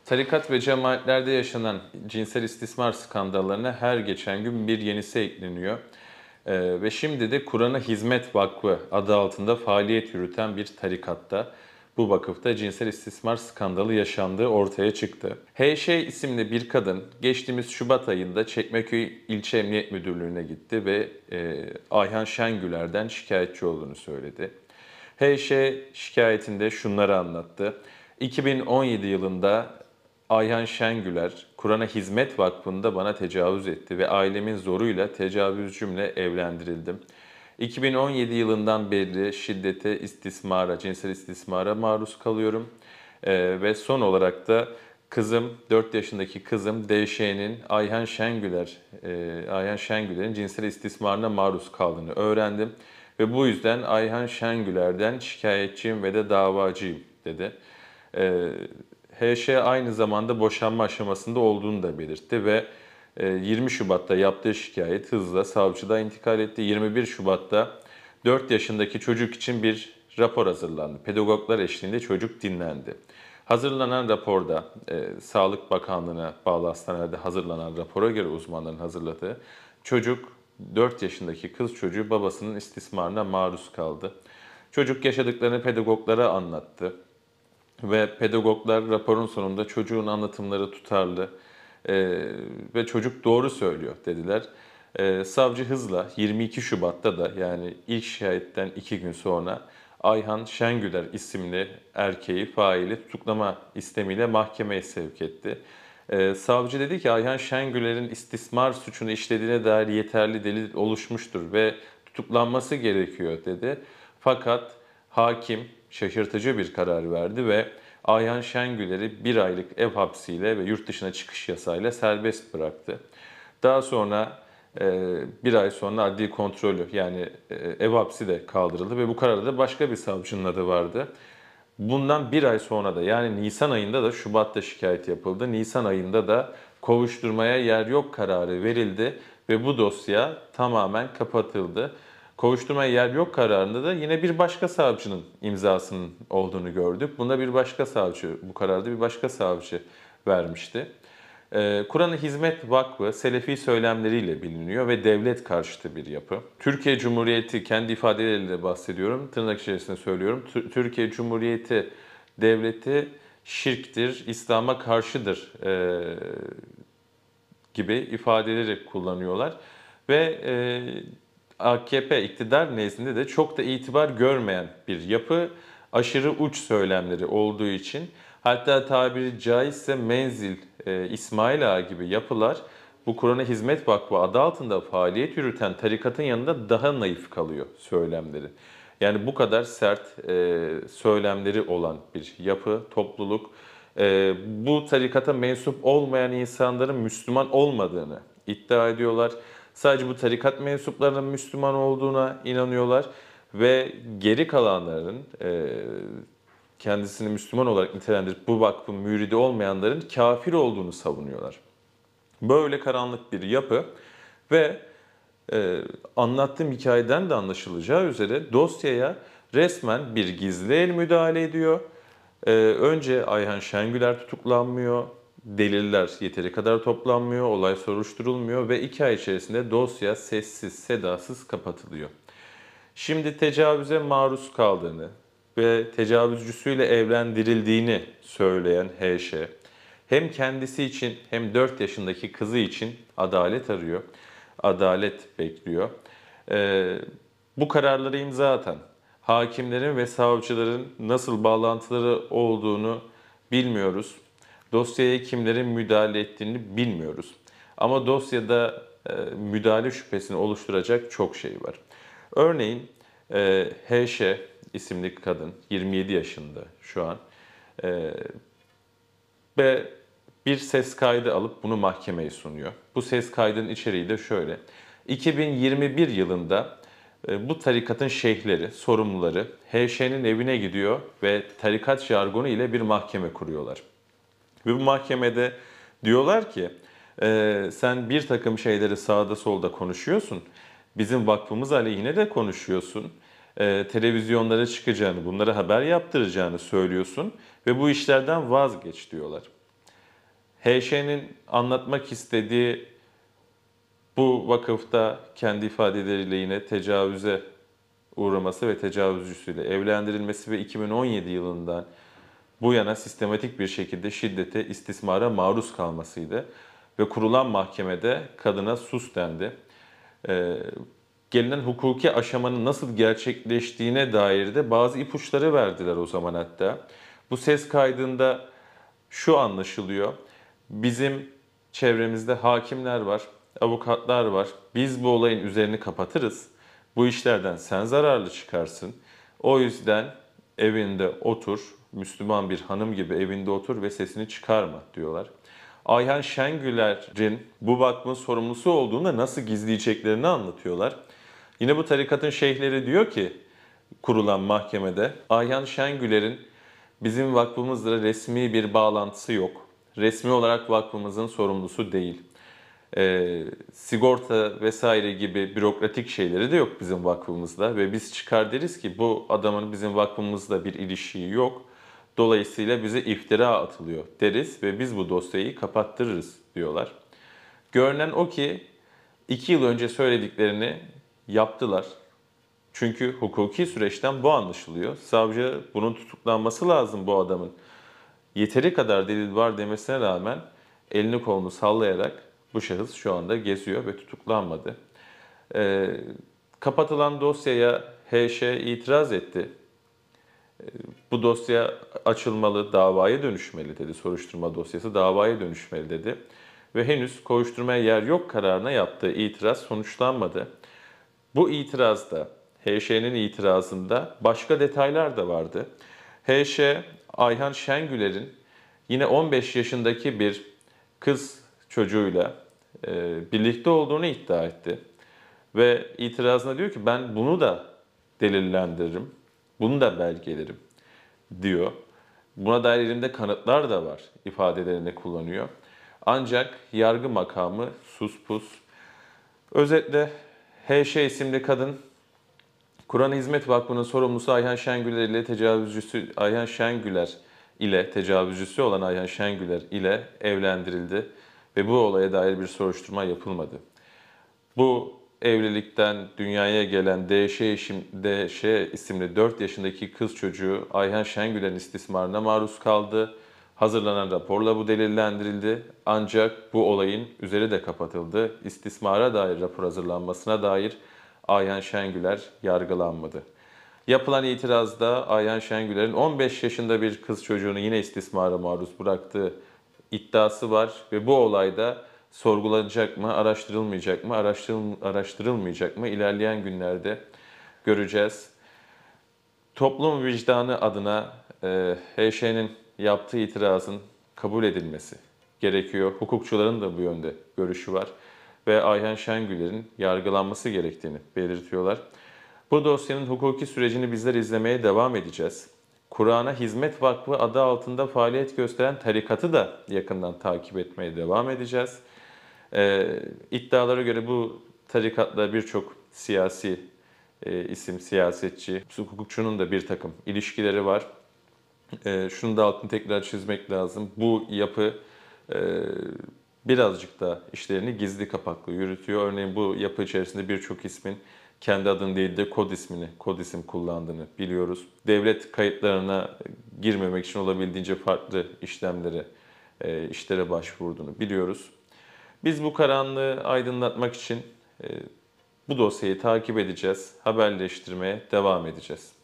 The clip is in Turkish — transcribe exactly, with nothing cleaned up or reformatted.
Tarikat ve cemaatlerde yaşanan cinsel istismar skandallarına her geçen gün bir yenisi ekleniyor. Ee, ve şimdi de Kur'an'a Hizmet Vakfı adı altında faaliyet yürüten bir tarikatta, bu vakıfta cinsel istismar skandalı yaşandığı ortaya çıktı. H Ş isimli bir kadın geçtiğimiz Şubat ayında Çekmeköy İlçe Emniyet Müdürlüğü'ne gitti ve e, Ayhan Şengüler'den şikayetçi olduğunu söyledi. H Ş şikayetinde şunları anlattı. iki bin on yedi yılında Ayhan Şengüler, Kur'an'a Hizmet Vakfı'nda bana tecavüz etti ve ailemin zoruyla tecavüzcümle evlendirildim. iki bin on yedi yılından beri şiddete, istismara, cinsel istismara maruz kalıyorum. Ee, ve son olarak da kızım, dört yaşındaki kızım D Ş'nin Ayhan Şengüler, e, Ayhan Şengüler'in cinsel istismarına maruz kaldığını öğrendim. Ve bu yüzden Ayhan Şengüler'den şikayetçiyim ve de davacıyım dedi. Ee, H Ş aynı zamanda boşanma aşamasında olduğunu da belirtti ve yirmi Şubat'ta yaptığı şikayet hızla savcılığa intikal etti. yirmi bir Şubat'ta dört yaşındaki çocuk için bir rapor hazırlandı. Pedagoglar eşliğinde çocuk dinlendi. Hazırlanan raporda e, Sağlık Bakanlığı'na bağlı hastanelerde hazırlanan rapora göre uzmanların hazırladığı çocuk dört yaşındaki kız çocuğu babasının istismarına maruz kaldı. Çocuk yaşadıklarını pedagoglara anlattı. Ve pedagoglar raporun sonunda çocuğun anlatımları tutarlı e, ve çocuk doğru söylüyor dediler. E, savcı hızla yirmi iki Şubat'ta da yani ilk şikayetten iki gün sonra Ayhan Şengüler isimli erkeği faili tutuklama istemiyle mahkemeye sevk etti. E, savcı dedi ki Ayhan Şengüler'in istismar suçunu işlediğine dair yeterli delil oluşmuştur ve tutuklanması gerekiyor dedi. Fakat hakim şaşırtıcı bir karar verdi ve Ayhan Şengüler'i bir aylık ev hapsiyle ve yurt dışına çıkış yasağıyla serbest bıraktı. Daha sonra bir ay sonra adli kontrolü yani ev hapsi de kaldırıldı ve bu kararda da başka bir savcının adı vardı. Bundan bir ay sonra da yani Nisan ayında da Şubat'ta şikayet yapıldı. Nisan ayında da kovuşturmaya yer yok kararı verildi ve bu dosya tamamen kapatıldı. Kovuşturmaya yer yok kararında da yine bir başka savcının imzasının olduğunu gördük. Bunda bir başka savcı, bu kararda bir başka savcı vermişti. Ee, Kur'an'a Hizmet Vakfı Selefi söylemleriyle biliniyor ve devlet karşıtı bir yapı. Türkiye Cumhuriyeti, kendi ifadeleriyle bahsediyorum, tırnak içerisinde söylüyorum. Türkiye Cumhuriyeti devleti şirktir, İslam'a karşıdır e, gibi ifadeleri kullanıyorlar. Ve e, A K P iktidar nezdinde de çok da itibar görmeyen bir yapı, aşırı uç söylemleri olduğu için hatta tabiri caizse Menzil, e, İsmail Ağa gibi yapılar bu Kur'an'a Hizmet Vakfı adı altında faaliyet yürüten tarikatın yanında daha naif kalıyor söylemleri. Yani bu kadar sert e, söylemleri olan bir yapı, topluluk, e, bu tarikata mensup olmayan insanların Müslüman olmadığını iddia ediyorlar. Sadece bu tarikat mensuplarının Müslüman olduğuna inanıyorlar ve geri kalanların e, kendisini Müslüman olarak nitelendirip bu vakfın müridi olmayanların kafir olduğunu savunuyorlar. Böyle karanlık bir yapı ve e, anlattığım hikayeden de anlaşılacağı üzere dosyaya resmen bir gizli el müdahale ediyor. E, önce Ayhan Şengüler tutuklanmıyor. Deliller yeteri kadar toplanmıyor, olay soruşturulmuyor ve iki ay içerisinde dosya sessiz, sedasız kapatılıyor. Şimdi tecavüze maruz kaldığını ve tecavüzcüsüyle evlendirildiğini söyleyen H Ş, hem kendisi için hem dört yaşındaki kızı için adalet arıyor, adalet bekliyor. Ee, bu kararları imza atan hakimlerin ve savcıların nasıl bağlantıları olduğunu bilmiyoruz. Dosyaya kimlerin müdahale ettiğini bilmiyoruz. Ama dosyada e, müdahale şüphesini oluşturacak çok şey var. Örneğin e, H Ş isimli kadın yirmi yedi yaşında şu an e, ve bir ses kaydı alıp bunu mahkemeye sunuyor. Bu ses kaydının içeriği de şöyle. iki bin yirmi bir yılında e, bu tarikatın şeyhleri, sorumluları H Ş'nin evine gidiyor ve tarikat jargonu ile bir mahkeme kuruyorlar. Ve bu mahkemede diyorlar ki e, sen bir takım şeyleri sağda solda konuşuyorsun. Bizim vakfımız aleyhine de konuşuyorsun. E, televizyonlara çıkacağını, bunlara haber yaptıracağını söylüyorsun. Ve bu işlerden vazgeç diyorlar. H Ş'nin anlatmak istediği bu vakıfta kendi ifadeleriyle yine tecavüze uğraması ve tecavüzcüsüyle evlendirilmesi ve iki bin on yedi yılından bu yana sistematik bir şekilde şiddete, istismara maruz kalmasıydı. Ve kurulan mahkemede kadına sus dendi. Ee, gelinen hukuki aşamanın nasıl gerçekleştiğine dair de bazı ipuçları verdiler o zaman hatta. Bu ses kaydında şu anlaşılıyor. Bizim çevremizde hakimler var, avukatlar var. Biz bu olayın üzerini kapatırız. Bu işlerden sen zararlı çıkarsın. O yüzden evinde otur, Müslüman bir hanım gibi evinde otur ve sesini çıkarma diyorlar. Ayhan Şengüler'in bu vakfın sorumlusu olduğunu nasıl gizleyeceklerini anlatıyorlar. Yine bu tarikatın şeyhleri diyor ki kurulan mahkemede Ayhan Şengüler'in bizim vakfımızla resmi bir bağlantısı yok. Resmi olarak vakfımızın sorumlusu değil. E, sigorta vesaire gibi bürokratik şeyleri de yok bizim vakfımızda ve biz çıkar deriz ki bu adamın bizim vakfımızla bir ilişiği yok. Dolayısıyla bize iftira atılıyor deriz ve biz bu dosyayı kapattırırız diyorlar. Görünen o ki iki yıl önce söylediklerini yaptılar. Çünkü hukuki süreçten bu anlaşılıyor. Savcı bunun tutuklanması lazım bu adamın. Yeteri kadar delil var demesine rağmen elini kolunu sallayarak bu şahıs şu anda geziyor ve tutuklanmadı. Ee, kapatılan dosyaya H Ş itiraz etti. Ee, bu dosya açılmalı, davaya dönüşmeli dedi. Soruşturma dosyası davaya dönüşmeli dedi. Ve henüz kovuşturmaya yer yok kararına yaptığı itiraz sonuçlanmadı. Bu itirazda, H Ş'nin itirazında başka detaylar da vardı. H Ş, Ayhan Şengüler'in yine on beş yaşındaki bir kız çocuğuyla e, birlikte olduğunu iddia etti. Ve itirazına diyor ki ben bunu da delillendiririm, bunu da belgelerim diyor. Buna dair elimde kanıtlar da var ifadelerini kullanıyor. Ancak yargı makamı sus pus. Özetle H Ş isimli kadın Kur'an Hizmet Vakfı'nın sorumlusu Ayhan Şengüler ile tecavüzcüsü Ayhan Şengüler ile tecavüzcüsü olan Ayhan Şengüler ile evlendirildi ve bu olaya dair bir soruşturma yapılmadı. Bu evlilikten dünyaya gelen D Ş, D Ş isimli dört yaşındaki kız çocuğu Ayhan Şengüler'in istismarına maruz kaldı. Hazırlanan raporla bu delillendirildi. Ancak bu olayın üzeri de kapatıldı. İstismara dair rapor hazırlanmasına dair Ayhan Şengüler yargılanmadı. Yapılan itirazda Ayhan Şengüler'in on beş yaşında bir kız çocuğunu yine istismara maruz bıraktığı iddiası var ve bu olayda sorgulanacak mı, araştırılmayacak mı, araştırıl araştırılmayacak mı ilerleyen günlerde göreceğiz. Toplum vicdanı adına e, H Ş'nin yaptığı itirazın kabul edilmesi gerekiyor. Hukukçuların da bu yönde görüşü var ve Ayhan Şengüler'in yargılanması gerektiğini belirtiyorlar. Bu dosyanın hukuki sürecini bizler izlemeye devam edeceğiz. Kur'an'a Hizmet Vakfı adı altında faaliyet gösteren tarikatı da yakından takip etmeye devam edeceğiz. Ee, iddialara göre bu tarikatla birçok siyasi e, isim, siyasetçi, hukukçunun da bir takım ilişkileri var. E, şunu da altını tekrar çizmek lazım. Bu yapı e, birazcık da işlerini gizli kapaklı yürütüyor. Örneğin bu yapı içerisinde birçok ismin kendi adını değil de kod ismini, kod isim kullandığını biliyoruz. Devlet kayıtlarına girmemek için olabildiğince farklı işlemlere, e, işlere başvurduğunu biliyoruz. Biz bu karanlığı aydınlatmak için e, bu dosyayı takip edeceğiz, haberleştirmeye devam edeceğiz.